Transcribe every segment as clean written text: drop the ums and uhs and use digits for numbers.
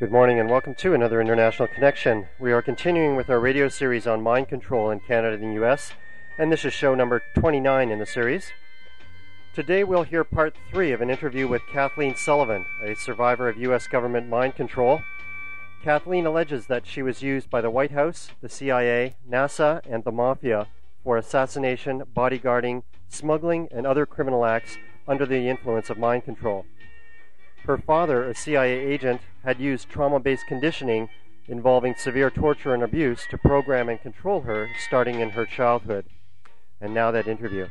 Good morning and welcome to another International Connection. We are continuing with our radio series on mind control in Canada and the U.S., and this is show number 29 in the series. Today we'll hear part 3 of an interview with Kathleen Sullivan, a survivor of U.S. government mind control. Kathleen alleges that she was used by the White House, the CIA, NASA, and the Mafia for assassination, bodyguarding, smuggling, and other criminal acts under the influence of mind control. Her father, a CIA agent, had used trauma-based conditioning involving severe torture and abuse to program and control her starting in her childhood. And now that interview.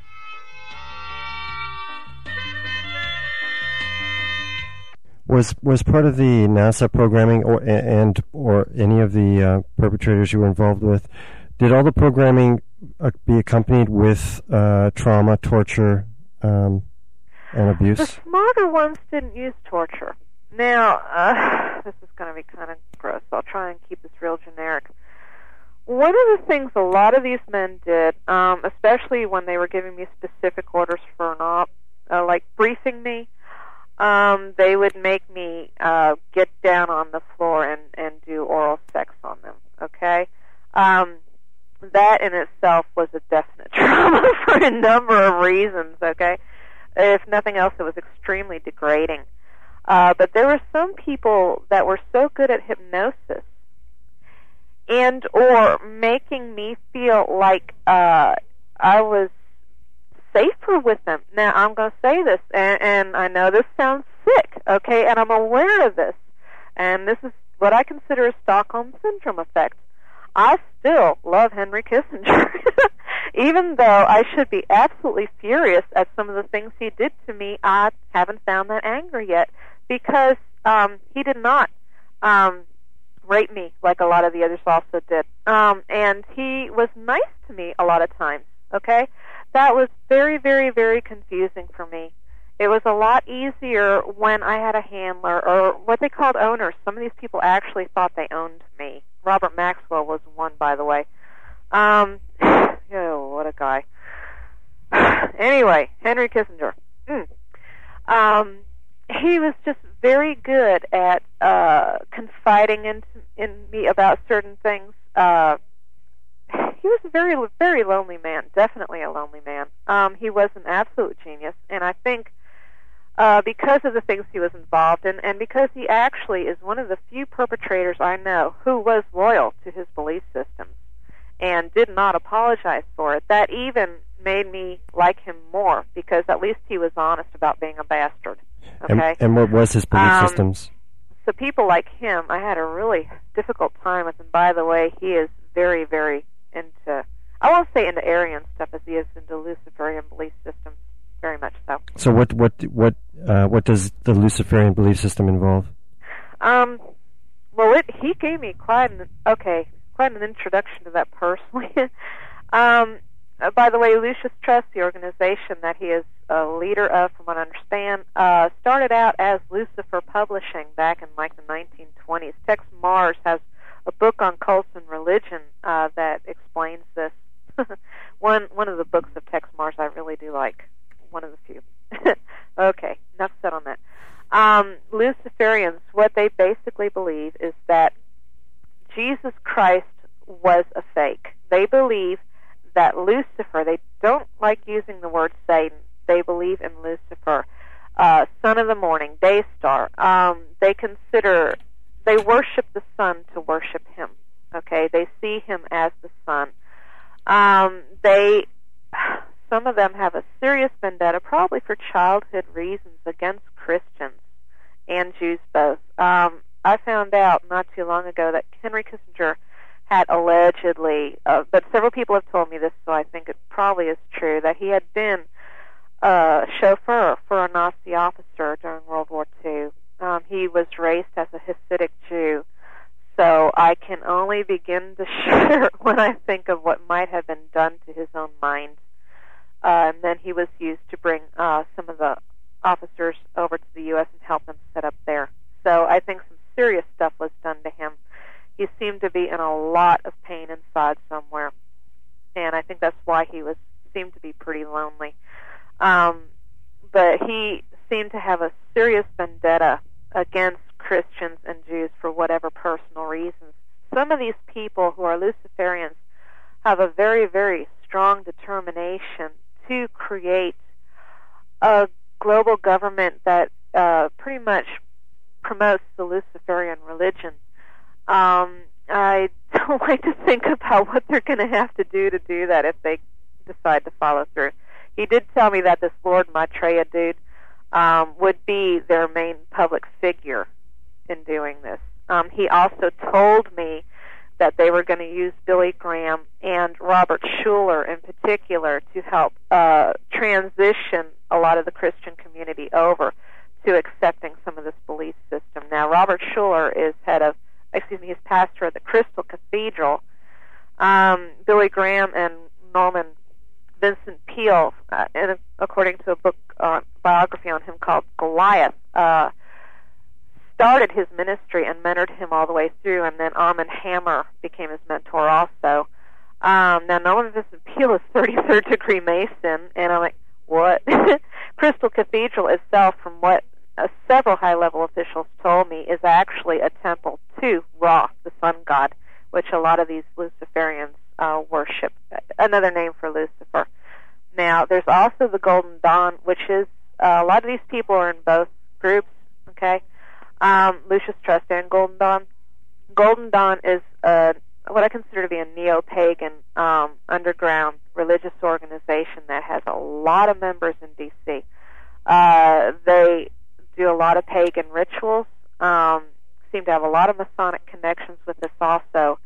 Was part of the NASA programming or any of the perpetrators you were involved with, did all the programming be accompanied with trauma, torture, and abuse? The smarter ones didn't use torture. Now, this is going to be kind of gross. I'll try and keep this real generic. One of the things a lot of these men did, especially when they were giving me specific orders for an op, like briefing me, they would make me get down on the floor and do oral sex on them, okay? That in itself was a definite trauma for a number of reasons, okay? If nothing else, it was extremely degrading. But there were some people that were so good at hypnosis and or making me feel like I was safer with them. Now, I'm going to say this, and I know this sounds sick, okay, and I'm aware of this, and this is what I consider a Stockholm Syndrome effect. I still love Henry Kissinger, even though I should be absolutely furious at some of the things he did to me. I haven't found that anger yet, because he did not rape me like a lot of the others also did, and he was nice to me a lot of times, okay? That was very, very, very confusing for me. It was a lot easier when I had a handler, or what they called owners. Some of these people actually thought they owned me. Robert Maxwell was one, by the way. Oh, what a guy. Anyway, Henry Kissinger. He was just very good at confiding in me about certain things. He was a very, very lonely man, definitely a lonely man. He was an absolute genius, and I think because of the things he was involved in, and because he actually is one of the few perpetrators I know who was loyal to his belief systems and did not apologize for it, that even made me like him more, because at least he was honest about being a bastard. Okay? And what was his belief systems? So people like him, I had a really difficult time with him. By the way, he is very, very into, I won't say into Aryan stuff as he is into Luciferian belief systems, very much so. So what does the Luciferian belief system involve? Well, he gave me quite an introduction to that personally. By the way, Lucius Trust, the organization that he is a leader of, from what I understand, started out as Lucifer Publishing back in like the 1920s. Tex Mars has a book on cults and religion that explains this. One of the books of Tex Mars I really do like. One of the few. Okay, enough said on that. Luciferians, what they basically believe is that Jesus Christ was a fake. They believe that Lucifer, they don't like using the word Satan, they believe in Lucifer, son of the morning, day star. They worship the sun to worship him. Okay, they see him as the sun. Some of them have a serious vendetta, probably for childhood reasons, against Christians and Jews both. I found out not too long ago that Henry Kissinger had allegedly, but several people have told me this, so I think it probably is true, that he had been a chauffeur for a Nazi officer during World War II. He was raised as a Hasidic Jew, so I can only begin to shudder when I think of what might have been done to his own mind. And then he was used to bring some of the officers over to the U.S. and help them set up there. So I think some serious stuff was done to him. He seemed to be in a lot of pain inside somewhere, and I think that's why he seemed to be pretty lonely. But he seemed to have a serious vendetta against Christians and Jews for whatever personal reasons. Some of these people who are Luciferians have a very, very strong determination to create a global government that pretty much promotes the Luciferian religion. I don't like to think about what they're going to have to do that if they decide to follow through. He did tell me that this Lord Maitreya dude would be their main public figure in doing this. He also told me that they were going to use Billy Graham and Robert Schuller in particular to help transition a lot of the Christian community over to accepting some of this belief system. Now, Robert Schuller is he's pastor of the Crystal Cathedral. Billy Graham and Norman Vincent Peale, and according to a book biography on him called Goliath, started his ministry and mentored him all the way through, and then Armand Hammer became his mentor also. Now, Norman Vincent Peale is 33rd degree Mason, and I'm like, what? Crystal Cathedral itself, from what several high-level officials told me, is actually a temple to Ra, the sun god, which a lot of these Luciferians worship, another name for Lucifer. Now, there's also the Golden Dawn, which is, a lot of these people are in both groups, okay? Lucius Trust and Golden Dawn. Golden Dawn is what I consider to be a neo-pagan underground religious organization that has a lot of members in D.C. They do a lot of pagan rituals, seem to have a lot of Masonic connections with this also.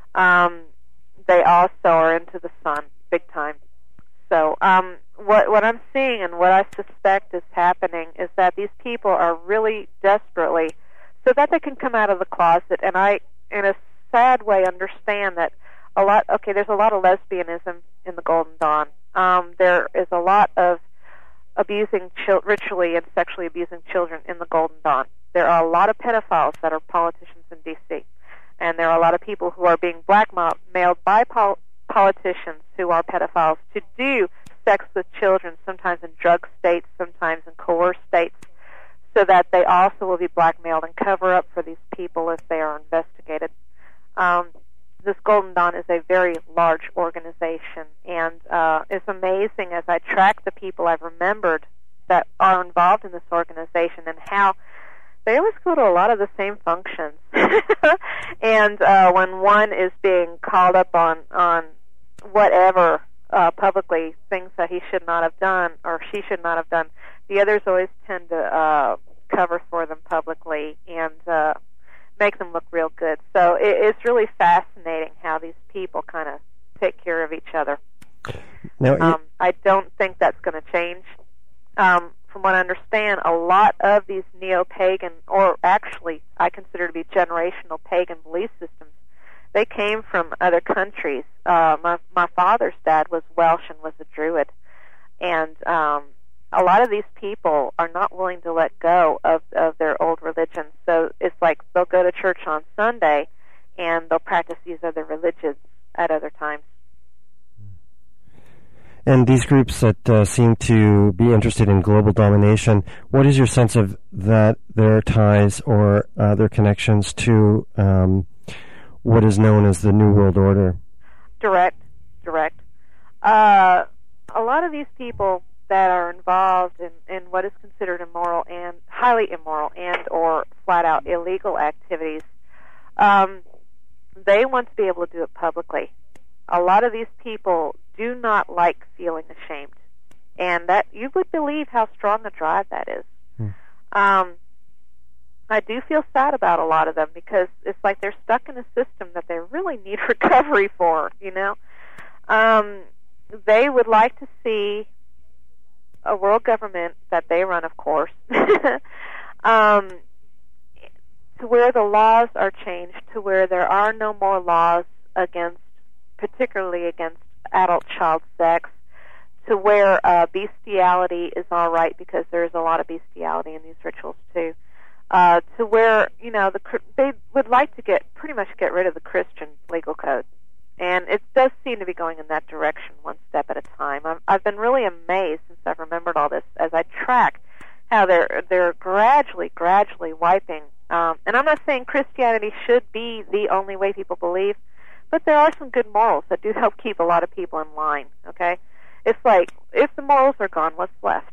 They also are into the sun, big time. So what I'm seeing and what I suspect is happening is that these people are really desperately, so that they can come out of the closet, and I, in a sad way, understand that there's a lot of lesbianism in the Golden Dawn. There is a lot of abusing ritually and sexually abusing children in the Golden Dawn. There are a lot of pedophiles that are politicians in D.C., and there are a lot of people who are being blackmailed by politicians who are pedophiles to do sex with children, sometimes in drug states, sometimes in coerced states, so that they also will be blackmailed and cover up for these people if they are investigated. This Golden Dawn is a very large organization, and it's amazing as I track the people I've remembered that are involved in this organization and how they always go to a lot of the same functions. And when one is being called up on whatever publicly, things that he should not have done or she should not have done, the others always tend to cover for them publicly and make them look real good. So it's really fascinating how these people kind of take care of each other. Now, I don't think that's going to change. From what I understand, a lot of these neo-pagan, or actually I consider to be generational pagan belief systems, they came from other countries. My father's dad was Welsh and was a Druid, and a lot of these people are not willing to let go of their old religions. So it's like they'll go to church on Sunday, and they'll practice these other religions at other times. And these groups that seem to be interested in global domination, what is your sense of that, their ties or their connections to what is known as the New World Order? Direct. A lot of these people that are involved in what is considered immoral and highly immoral and or flat-out illegal activities, they want to be able to do it publicly. A lot of these people do not like feeling ashamed, and that you would believe how strong a drive that is. I do feel sad about a lot of them because it's like they're stuck in a system that they really need recovery for, you know. They would like to see a world government that they run, of course, to where the laws are changed, to where there are no more laws particularly against adult child sex, to where bestiality is all right because there's a lot of bestiality in these rituals too, to where, you know, they would like to pretty much get rid of the Christian legal code. And it does seem to be going in that direction one step at a time. I've been really amazed since I've remembered all this as I track how they're gradually wiping. And I'm not saying Christianity should be the only way people believe, but there are some good morals that do help keep a lot of people in line, okay? It's like, if the morals are gone, what's left?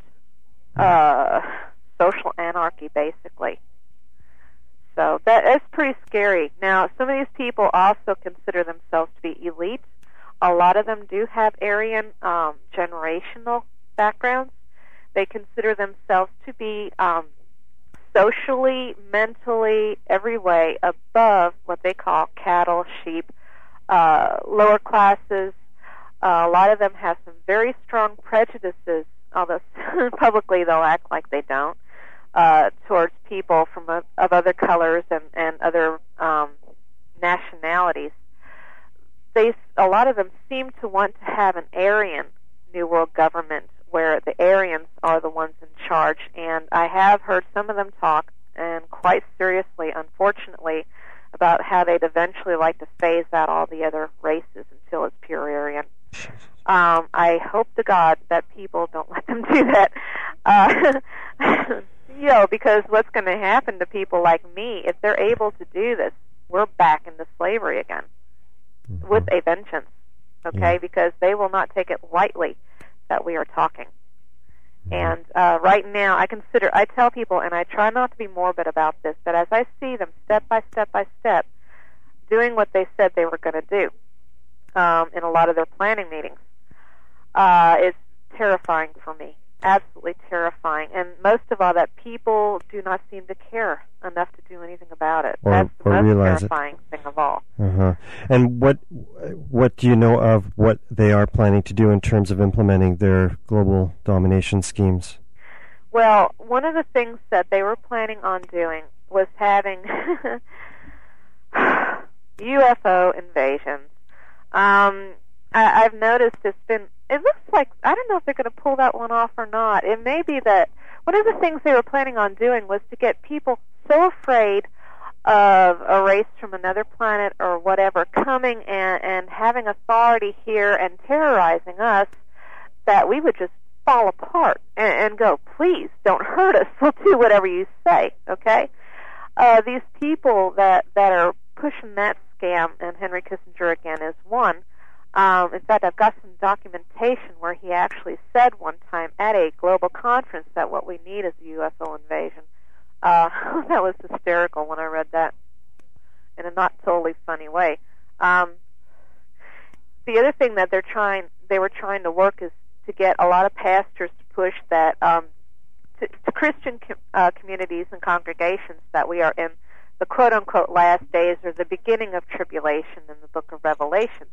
Social anarchy, basically. So that's pretty scary. Now, some of these people also consider themselves to be elite. A lot of them do have Aryan generational backgrounds. They consider themselves to be socially, mentally, every way above what they call cattle, sheep, lower classes. A lot of them have some very strong prejudices, although publicly they'll act like they don't, towards people of other colors and other nationalities. A lot of them seem to want to have an Aryan New World government where the Aryans are the ones in charge. And I have heard some of them talk, and quite seriously, unfortunately, about how they'd eventually like to phase out all the other races until it's pure Aryan. I hope to God that people don't let them do that. Because what's going to happen to people like me, if they're able to do this, we're back into slavery again with a vengeance, okay? Because they will not take it lightly that we are talking. And right now, I tell people, and I try not to be morbid about this, but as I see them step by step doing what they said they were going to do in a lot of their planning meetings, it's terrifying for me. Absolutely terrifying. And most of all, that people do not seem to care enough to do anything about it. That's the most terrifying thing of all. And what do you know of what they are planning to do in terms of implementing their global domination schemes? Well, one of the things that they were planning on doing was having UFO invasions. I've noticed it looks like, I don't know if they're going to pull that one off or not. It may be that one of the things they were planning on doing was to get people so afraid of a race from another planet or whatever coming and having authority here and terrorizing us that we would just fall apart and go, please, don't hurt us. We'll do whatever you say, okay? These people that are pushing that scam, and Henry Kissinger again is one. In fact, I've got some documentation where he actually said one time at a global conference that what we need is a UFO invasion. That was hysterical when I read that in a not totally funny way. The other thing that they were trying to work is to get a lot of pastors to push that to Christian communities and congregations that we are in the quote-unquote last days or the beginning of tribulation in the book of Revelation.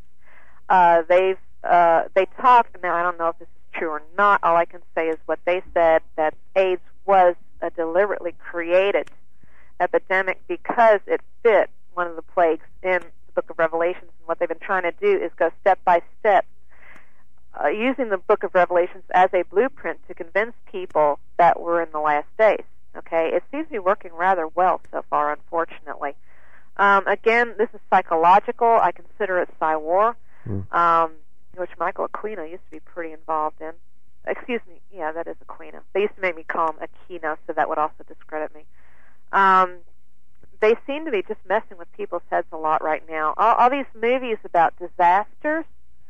They talked, now I don't know if this is true or not, all I can say is what they said, that AIDS was a deliberately created epidemic because it fit one of the plagues in the book of Revelations, and what they've been trying to do is go step by step, using the book of Revelations as a blueprint to convince people that we're in the last days. Okay, it seems to be working rather well so far, unfortunately. Again, this is psychological. I consider it Psy-War. Which Michael Aquino used to be pretty involved in. Excuse me, yeah, that is Aquino. They used to make me call him Aquino, so that would also discredit me. They seem to be just messing with people's heads a lot right now. All these movies about disasters,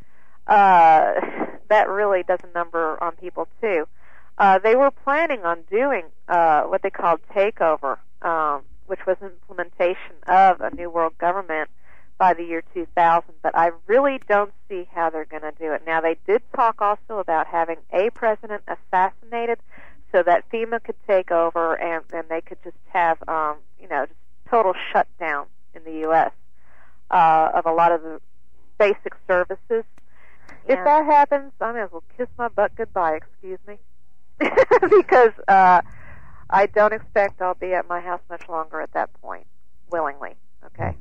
that really does a number on people, too. They were planning on doing what they called takeover, which was implementation of a New World government by the year 2000, but I really don't see how they're going to do it. Now, they did talk also about having a president assassinated so that FEMA could take over and they could just have, just total shutdown in the U.S. Of a lot of the basic services. Yeah. If that happens, I may as well kiss my butt goodbye, excuse me. Because I don't expect I'll be at my house much longer at that point, willingly, okay?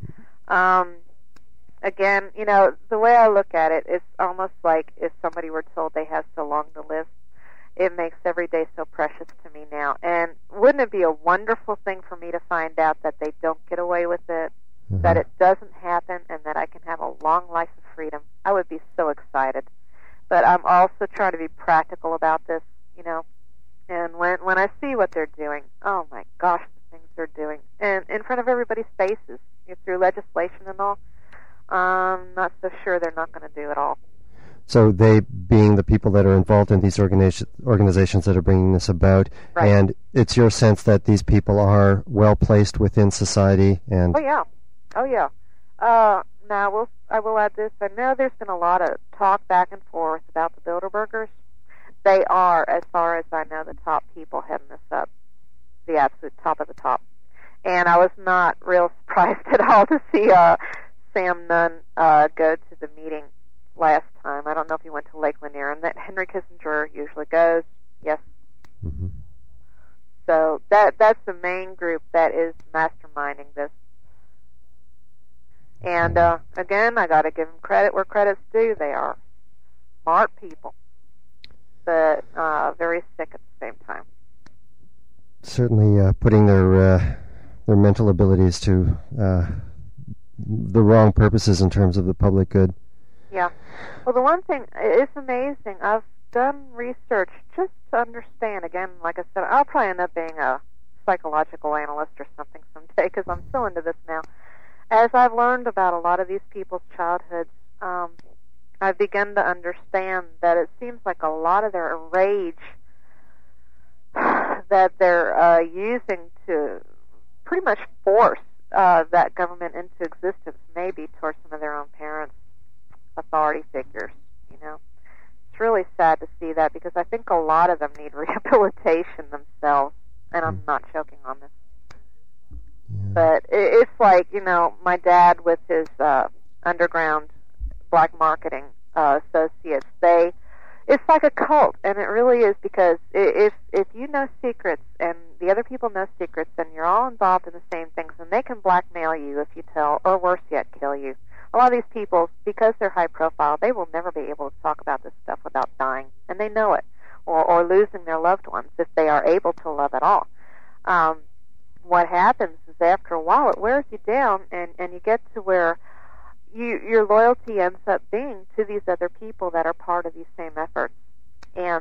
Again, the way I look at it, it's almost like if somebody were told they have so long to live. It makes every day so precious to me now. And wouldn't it be a wonderful thing for me to find out that they don't get away with it, that it doesn't happen, and that I can have a long life of freedom? I would be so excited. But I'm also trying to be practical about this, And when I see what they're doing, oh my gosh, the things they're doing, and in front of everybody's faces, through legislation and all, I'm not so sure they're not going to do it all. So they being the people that are involved in these organizations that are bringing this about, right. And it's your sense that these people are well placed within society. And oh yeah. Now I will add this. I know there's been a lot of talk back and forth about the Bilderbergers. They are, as far as I know, the top people heading this up, the absolute top of the top. And I was not real surprised at all to see Sam Nunn go to the meeting last time. I don't know if he went to Lake Lanier, and that Henry Kissinger usually goes. Yes. Mm-hmm. So that's the main group that is masterminding this. And again, I got to give them credit where credit's due. They are smart people, but very sick at the same time. Certainly, putting their mental abilities to the wrong purposes in terms of the public good. Yeah. Well, the one thing, it's amazing. I've done research just to understand. Again, like I said, I'll probably end up being a psychological analyst or something someday because I'm so into this now. As I've learned about a lot of these people's childhoods, I've begun to understand that it seems like a lot of their rage that they're using to pretty much force that government into existence, maybe towards some of their own parents, authority figures, It's really sad to see that because I think a lot of them need rehabilitation themselves, and I'm not joking on this. Yeah. But it's like, my dad with his underground black marketing associates, it's like a cult, and it really is because if you know secrets and the other people know secrets, then you're all involved in the same things, and they can blackmail you if you tell, or worse yet, kill you. A lot of these people, because they're high profile, they will never be able to talk about this stuff without dying, and they know it, or losing their loved ones if they are able to love at all. What happens is after a while it wears you down, and you get to where your loyalty ends up being to these other people that are part of these same efforts, and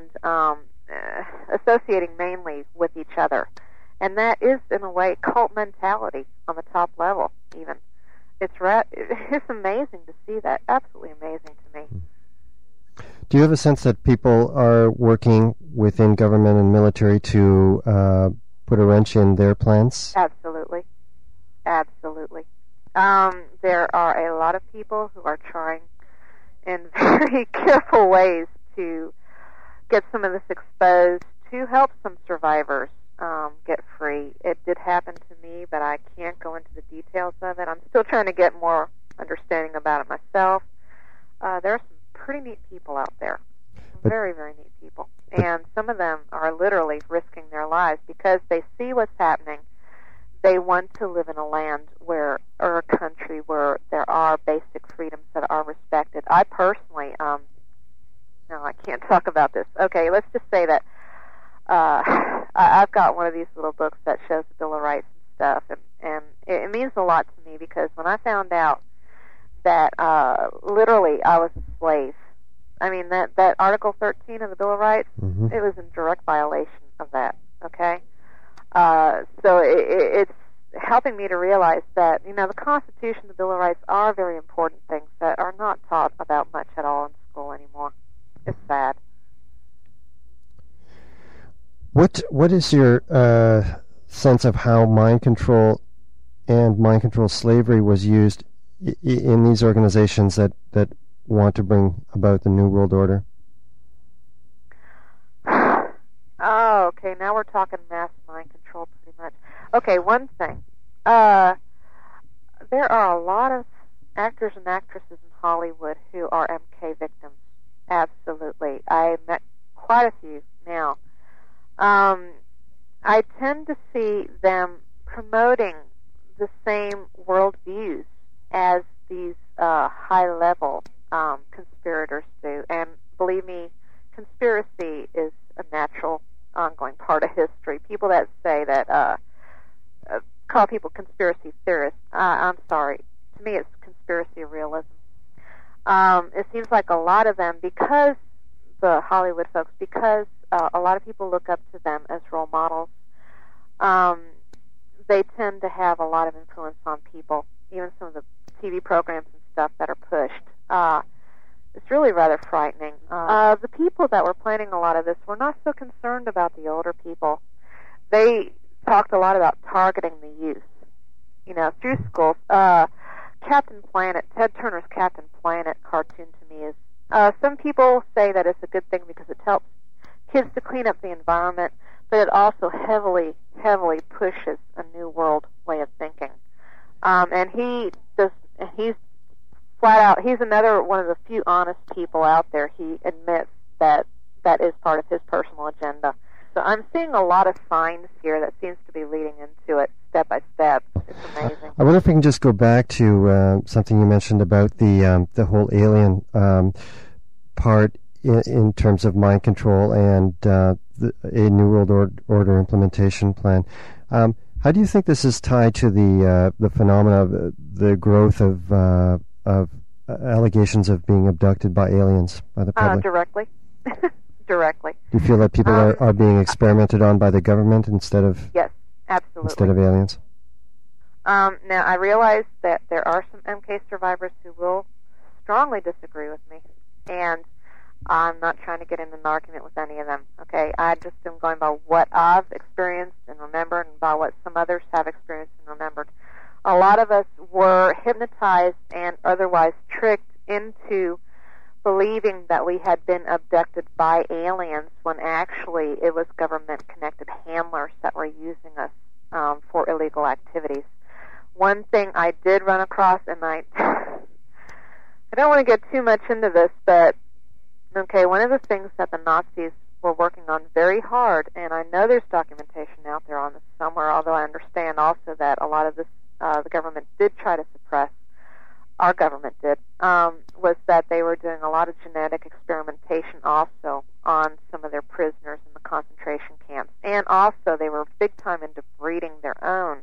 associating mainly with each other. And that is, in a way, cult mentality on the top level, even. It's amazing to see that. Absolutely amazing to me. Do you have a sense that people are working within government and military to put a wrench in their plans? Absolutely. Absolutely. There are a lot of people who are trying in very careful ways to get some of this exposed to help some survivors get free. It did happen to me, but I can't go into the details of it. I'm still trying to get more understanding about it myself. There are some pretty neat people out there. Very, very neat people. And some of them are literally risking their lives because they see what's happening. They want to live in a land or a country where there are basic freedoms that are respected. I personally, no, I can't talk about this. Okay, let's just say that I've got one of these little books that shows the Bill of Rights and stuff, and it means a lot to me because when I found out that literally I was a slave, I mean, that Article 13 of the Bill of Rights, it was in direct violation of that, okay? So it's helping me to realize that, the Constitution, the Bill of Rights are very important things that are not taught about much at all in school anymore. It's sad. What is your sense of how mind control and mind control slavery was used in these organizations that want to bring about the New World Order? Oh, okay. Now we're talking mass mind control pretty much. Okay, one thing. There are a lot of actors and actresses in Hollywood who are MK victims. Absolutely. I met quite a few now. I tend to see them promoting the same worldviews as these high-level conspirators do. And believe me, conspiracy is a natural, ongoing part of history. People that say that, call people conspiracy theorists, I'm sorry. To me, it's conspiracy realism. It seems like a lot of them, because the Hollywood folks, because a lot of people look up to them as role models. They tend to have a lot of influence on people, even some of the TV programs and stuff that are pushed. It's really rather frightening. The people that were planning a lot of this were not so concerned about the older people. They talked a lot about targeting the youth, through schools. Captain Planet, Ted Turner's Captain Planet cartoon to me is, some people say that it's a good thing because it helps kids to clean up the environment, but it also heavily, heavily pushes a new world way of thinking. And he's flat out, he's another one of the few honest people out there. He admits that is part of his personal agenda. So I'm seeing a lot of signs here that seems to be leading into it step by step. It's amazing. I wonder if we can just go back to something you mentioned about the whole alien part in terms of mind control and a New World Order implementation plan. How do you think this is tied to the phenomena of the growth of allegations of being abducted by aliens by the public? Directly. Directly. Do you feel that people are being experimented on by the government instead of yes, absolutely, instead of aliens? Now I realize that there are some MK survivors who will strongly disagree with me, and I'm not trying to get into an argument with any of them. Okay, I just am going by what I've experienced and remembered, and by what some others have experienced and remembered. A lot of us were hypnotized and otherwise tricked into believing that we had been abducted by aliens when actually it was government-connected handlers that were using us for illegal activities. One thing I did run across, and I don't want to get too much into this, but okay, one of the things that the Nazis were working on very hard, and I know there's documentation out there on this somewhere, although I understand also that a lot of this the government did try to suppress, our government did, was that they were doing a lot of genetic experimentation also on some of their prisoners in the concentration camps. And also they were big time into breeding their own.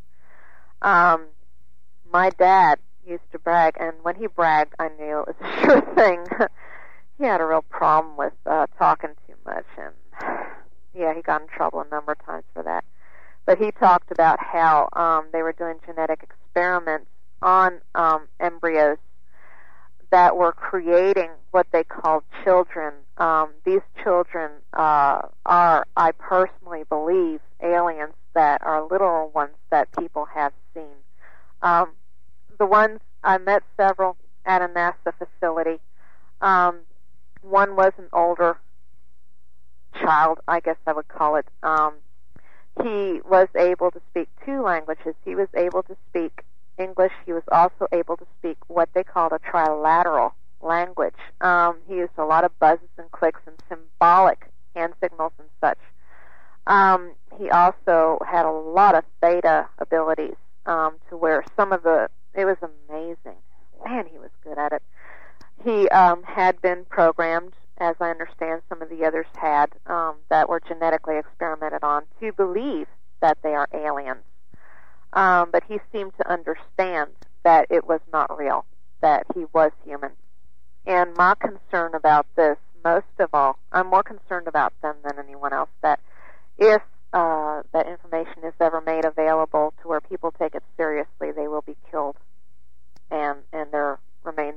My dad used to brag, and when he bragged, I knew it was a sure thing. He had a real problem with talking too much, and yeah, he got in trouble a number of times for that. But he talked about how they were doing genetic experiments on embryos that were creating what they called children. These children are, I personally believe, aliens that are literal ones that people have seen. The ones, I met several at a NASA facility. One was an older child, I guess I would call it. He was able to speak 2 languages. He was able to speak English. He was also able to speak what they called a trilateral language. He used a lot of buzzes and clicks and symbolic hand signals and such. He also had a lot of theta abilities, to where it was amazing. Man, he was good at it. He had been programmed, as I understand some of the others had, that were genetically experimented on, to believe that they are aliens. But he seemed to understand that it was not real, that he was human. And my concern about this, most of all, I'm more concerned about them than anyone else, that if that information is ever made available to where people take it seriously, they will be killed and their remains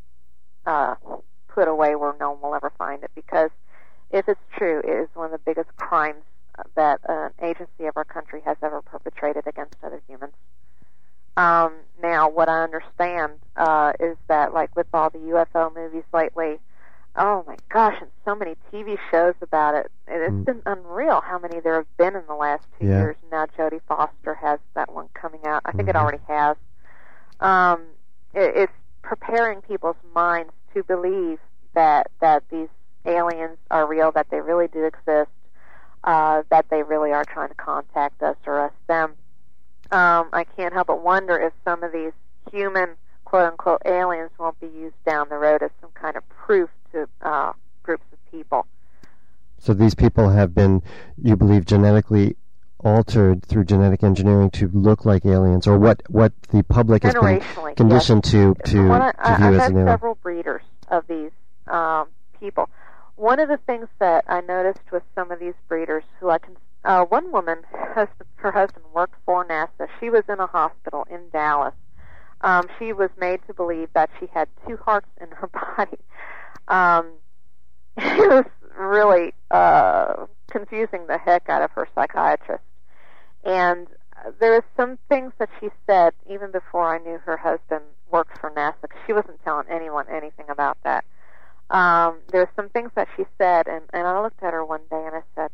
put away where no one will ever find it. Because if it's true, it is one of the biggest crimes that an agency of our country has ever perpetrated against other humans. Now, what I understand is that, like with all the UFO movies lately, oh my gosh, and so many TV shows about it. It's been unreal how many there have been in the last 2 years. Now Jodie Foster has that one coming out. I think it already has. It's preparing people's minds to believe that these aliens are real, that they really do exist, that they really are trying to contact us or us them. I can't help but wonder if some of these human, quote-unquote, aliens won't be used down the road as some kind of proof to groups of people. So these people have been, you believe, genetically altered through genetic engineering to look like aliens, or what the public has been conditioned to view as an alien. I've had several breeders of these people. one of the things that I noticed with some of these breeders, one woman, her husband worked for NASA. She was in a hospital in Dallas. She was made to believe that she had 2 hearts in her body. It was really confusing the heck out of her psychiatrist. And there were some things that she said even before I knew her husband worked for NASA, 'cause she wasn't telling anyone anything about that. There were some things that she said, and I looked at her one day and I said,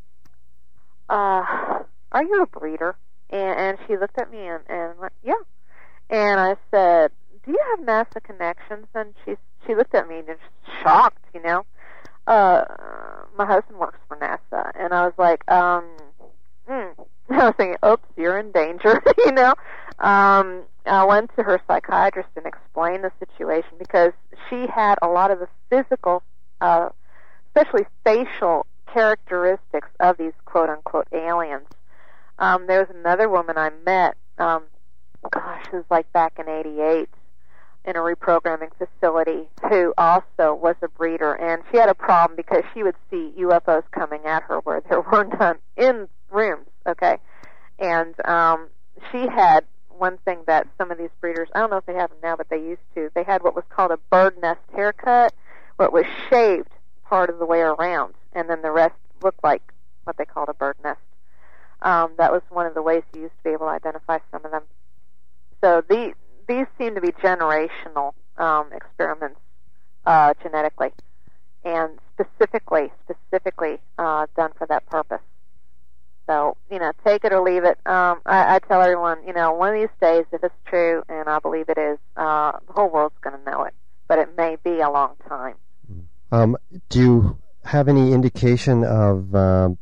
are you a breeder? And she looked at me and went, yeah. And I said, do you have NASA connections? And she looked at me and just shocked, you know. My husband works for NASA. And I was like, I was thinking, oops, you're in danger, you know. I went to her psychiatrist and explained the situation because she had a lot of the physical, especially facial characteristics of these quote-unquote aliens. There was another woman I met, it was like back in '88, in a reprogramming facility, who also was a breeder, and she had a problem because she would see UFOs coming at her where there were none in rooms, okay? And she had one thing that some of these breeders, I don't know if they have them now, but they used to, they had what was called a bird nest haircut, where it was shaved part of the way around, and then the rest looked like what they called a bird nest. That was one of the ways you used to be able to identify some of them. So these seem to be generational experiments genetically, and specifically done for that purpose. So, you know, take it or leave it. I tell everyone, you know, one of these days, if it's true, and I believe it is, the whole world's going to know it. But it may be a long time. Do you have any indication of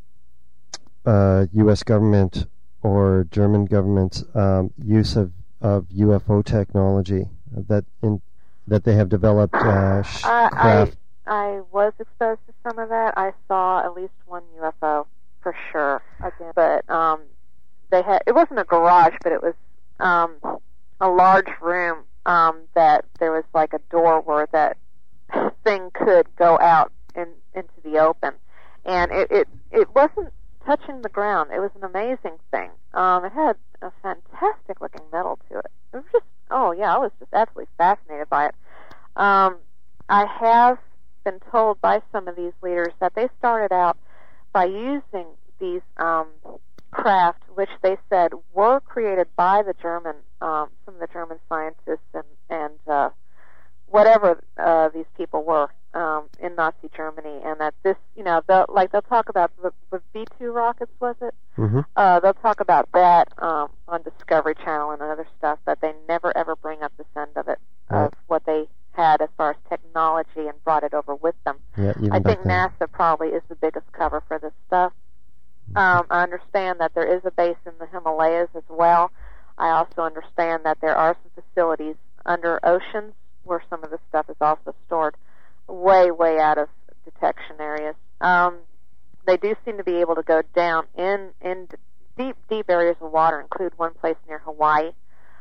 U.S. government or German government's use of UFO technology that they have developed craft? I was exposed to some of that. I saw at least one UFO for sure. Again, but they had, it wasn't a garage, but it was a large room that there was like a door where that thing could go out into the open, and it wasn't touching the ground. It was an amazing thing. It had a fantastic looking metal to it. It was just, I was just absolutely fascinated by it. I have been told by some of these leaders that they started out by using these craft, which they said were created by the German, some of the German scientists and whatever these people were in Nazi Germany, and that this, you know, they'll talk about the V2 rockets, was it? Mm-hmm. They'll talk about that on Discovery Channel and other stuff, but they never ever bring up this end of it, of what they had as far as technology and brought it over with them. Yeah, I think NASA probably is the biggest cover for this stuff. I understand that there is a base in the Himalayas as well. I also understand that there are some facilities under oceans where some of this stuff is also stored way, way out of detection areas. They do seem to be able to go down in deep, deep areas of water, include one place near Hawaii.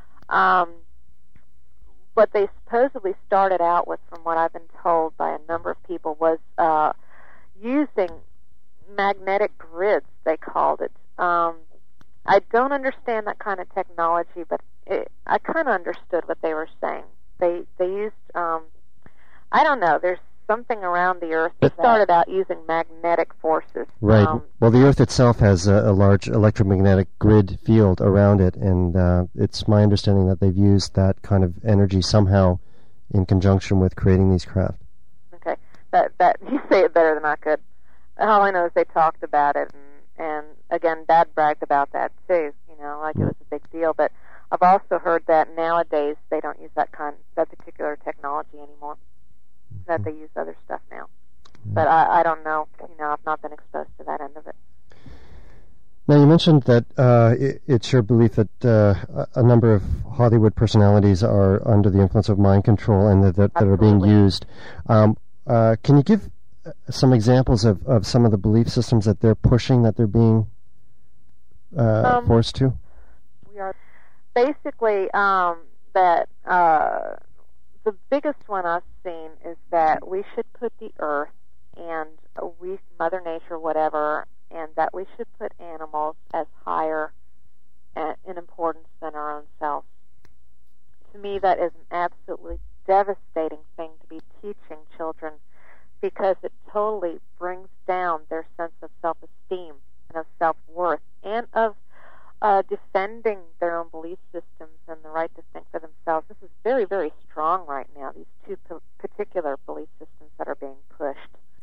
What they supposedly started out with, from what I've been told by a number of people, was using magnetic grids, they called it. I don't understand that kind of technology, but I kind of understood what they were saying. They used, I don't know, there's something around the Earth. They started out using magnetic forces. Right. Well, the Earth itself has a large electromagnetic grid field around it, and it's my understanding that they've used that kind of energy somehow in conjunction with creating these craft. Okay. That you say it better than I could. All I know is they talked about it, and again, Dad bragged about that too, you know, like it was a big deal. But I've also heard that nowadays they don't use that particular technology anymore, that they use other stuff now. But I don't know, you know, I've not been exposed to that end of it. Now, you mentioned that it's your belief that a number of Hollywood personalities are under the influence of mind control and that are being used. Can you give some examples of some of the belief systems that they're pushing, that they're being forced to? We are basically that the biggest one I've seen is that we should put the Earth and we, Mother Nature, whatever, and that we should put animals as higher in importance than our own selves. To me, that is an absolutely devastating thing to be teaching children, because it totally brings down their sense of self-esteem and of self-worth and of defending their own belief systems and the right to think for themselves. This is very, very